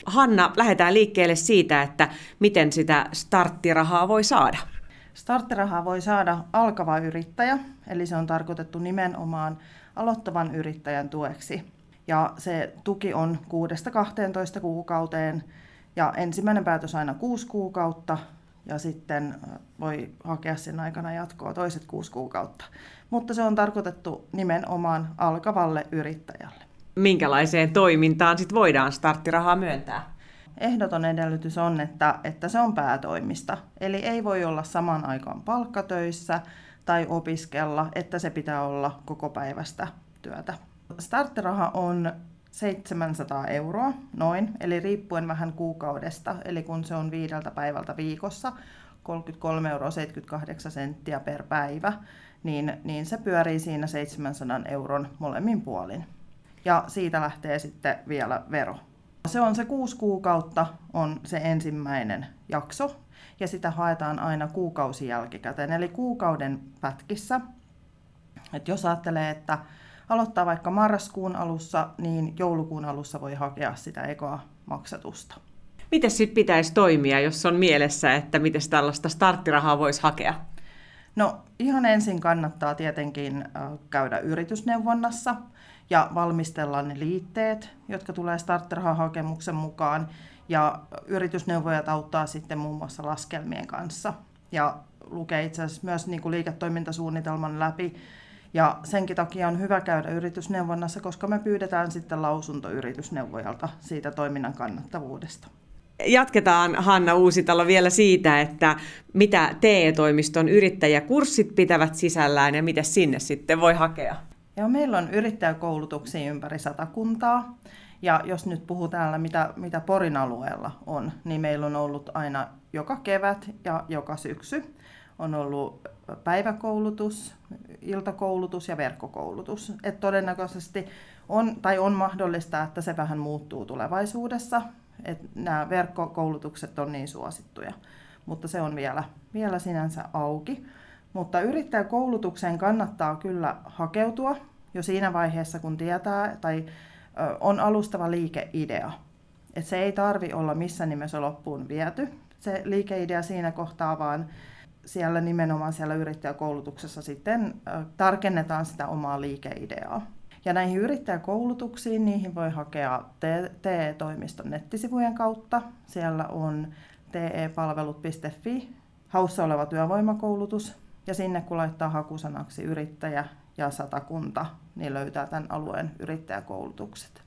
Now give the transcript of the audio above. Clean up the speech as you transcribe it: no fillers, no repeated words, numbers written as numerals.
Hanna, lähdetään liikkeelle siitä, että miten sitä starttirahaa voi saada. Starttirahaa voi saada alkava yrittäjä, eli se on tarkoitettu nimenomaan aloittavan yrittäjän tueksi. Ja se tuki on 6-12 kuukauteen ja ensimmäinen päätös aina 6 kuukautta ja sitten voi hakea sen aikana jatkoa toiset 6 kuukautta. Mutta se on tarkoitettu nimenomaan alkavalle yrittäjälle. Minkälaiseen toimintaan sit voidaan starttirahaa myöntää? Ehdoton edellytys on, että se on päätoimista. Eli ei voi olla samaan aikaan palkkatöissä tai opiskella, että se pitää olla kokopäiväistä työtä. Starttiraha on 700 € noin, eli riippuen vähän kuukaudesta, eli kun se on 5 päivältä viikossa, 33,78 € per päivä, niin se pyörii siinä 700 € molemmin puolin. Ja siitä lähtee sitten vielä vero. Se on se 6 kuukautta, on se ensimmäinen jakso, ja sitä haetaan aina kuukausi jälkikäteen, eli kuukauden pätkissä. Et jos ajattelee, että aloittaa vaikka marraskuun alussa, niin joulukuun alussa voi hakea sitä ekoa maksatusta. Miten sitten pitäisi toimia, jos on mielessä, että miten tällaista starttirahaa voisi hakea? No ihan ensin kannattaa tietenkin käydä yritysneuvonnassa ja valmistella ne liitteet, jotka tulee starttirahahakemuksen mukaan. Ja yritysneuvojat auttaa sitten muun muassa laskelmien kanssa ja lukee itse asiassa myös niin kuin liiketoimintasuunnitelman läpi. Ja senkin takia on hyvä käydä yritysneuvonnassa, koska me pyydetään sitten lausunto yritysneuvojalta siitä toiminnan kannattavuudesta. Jatketaan, Hanna Uusitalo, vielä siitä, että mitä TE-toimiston yrittäjäkurssit pitävät sisällään ja miten sinne sitten voi hakea. Ja meillä on yrittäjäkoulutuksia ympäri 100 kuntaa. Ja jos nyt puhutaan mitä Porin alueella on, niin meillä on ollut aina joka kevät ja joka syksy. On ollut päiväkoulutus, iltakoulutus ja verkkokoulutus. Et todennäköisesti on mahdollista, että se vähän muuttuu tulevaisuudessa. Et nämä verkkokoulutukset on niin suosittuja, mutta se on vielä sinänsä auki. Mutta yrittäjäkoulutukseen kannattaa kyllä hakeutua jo siinä vaiheessa, kun tietää tai on alustava liikeidea. Et se ei tarvitse olla missään nimessä loppuun viety, se liikeidea siinä kohtaa, vaan siellä nimenomaan siellä yrittäjäkoulutuksessa sitten tarkennetaan sitä omaa liikeideaa. Ja näihin yrittäjäkoulutuksiin niihin voi hakea TE-toimiston nettisivujen kautta. Siellä on tepalvelut.fi, haussa oleva työvoimakoulutus, ja sinne kun laittaa hakusanaksi yrittäjä ja 100 kunta, niin löytää tämän alueen yrittäjäkoulutukset.